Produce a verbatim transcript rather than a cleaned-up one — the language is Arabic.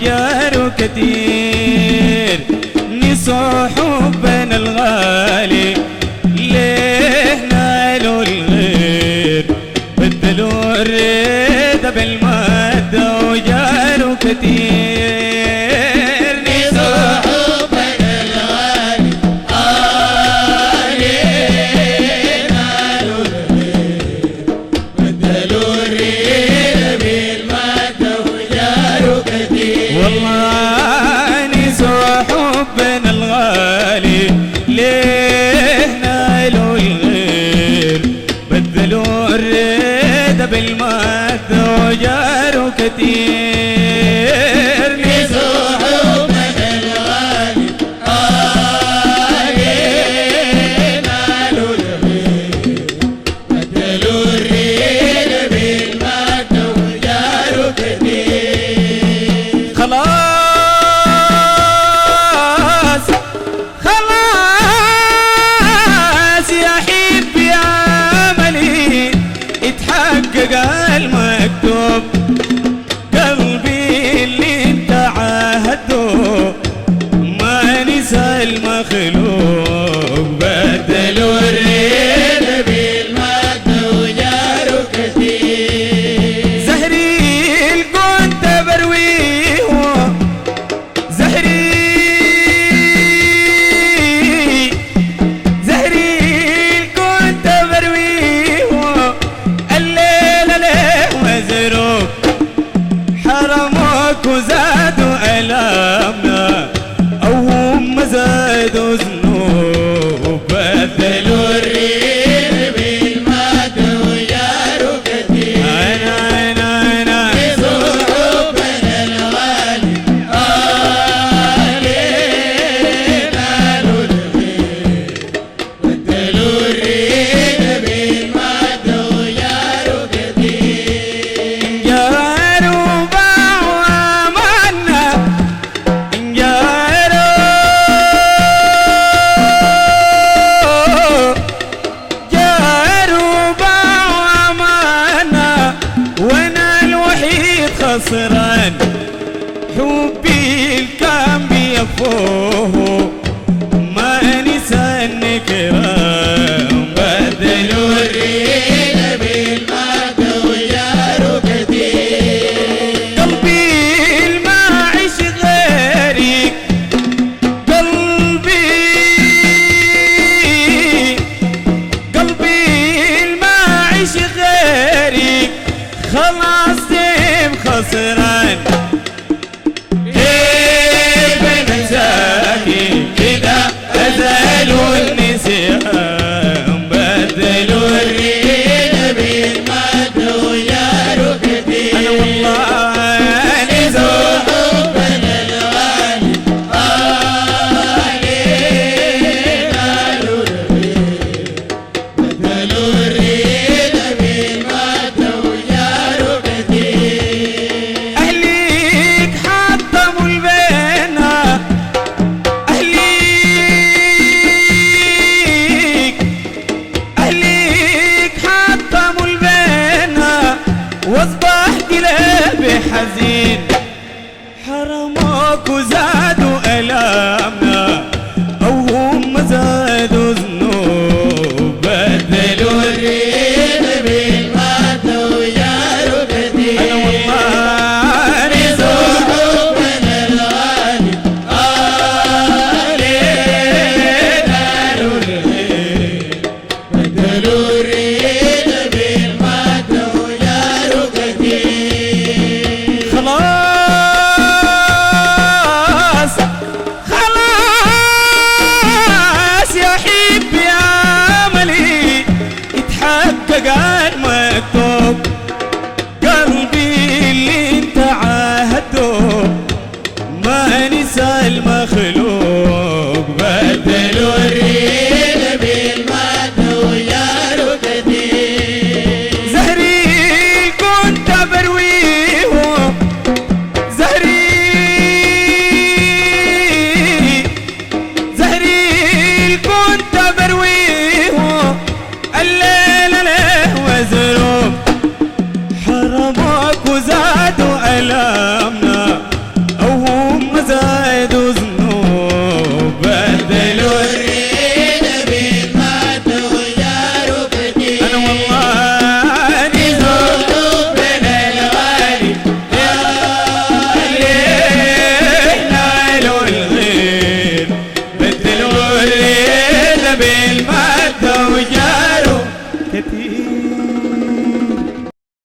وجاروا كتير نسوا حبنا الغالي ليه نالوا الغير بدلوا الرضا بالمادة وجاروا كتير نسوا حبنا الغالي آه ليه نالوا الغير بدلوا الرضا بالمادة وجاروا كتير والله نسوا حبنا الغالي ليه نالوا الغير بدلوا الرضا بالمادة وجاروا كتير نسوا حبنا الغالي آه ليه نالوا الغير بدلوا الرضا بالمادة وجاروا كتير خلاص خلاص يا حبي عملي اتحقق المكتوب قلبي اللي انت عاهدته ما نسى المخلوق بدلوا الرضا بالمادة وجاروا كتير زهري الكون تبرويه زهري زهري الكون تبرويه الليلة ليه وزروك حرموك وزادوا ألامنا أو هم زادوا ذنوب بدلوا الرضا بالمادة وجاروا كتير أنا أنا أنا نسوا حبنا الغالي آه ليه نالوا الغير بدلوا الرضا بالمادة وجاروا كتير جاروا باعوا أمانة جاروا جاروا باعوا أمانة وأنا الوحيد خسران حبي الكام بيفوه ما نسى النكران بدلوا الرضا بالمادة وجاروا كتير قلبي ما عيش غيرك قلبي قلبي ما عيش غيرك خلاص ديم خسران كيف ننساكي كده أزالوا النسيان بدلوا الرضا بالمادة وجاروا كتير أنا والله نسوا حبنا الغالي آه ليه نالوا الغير بدلوا الرضا بالمادة وجاروا كتير أهليك حطموا البينا أهليك أهليك حطموا البينا واصبح قلبي حزين حرموك وزادوا ألامنا أو هم زادوا ذنوب بدلوا الرضا بالمادة وجاروا كتير أنا والله نسوا حبنا الغالي آه ليه نالوا الغير بدلوا الرضا بالمادة وجاروا كتير خلاص خلاص يا حبي عملي اتحقق المكتوب قلبي اللي انت عاهدته ما نسى المخلوق بدلوا الرضا بالمادة وجاروا كتير زهري كنت برويه زهري زهري كنت برويه الليلة ليه وزروك حرموك وزادوا ألام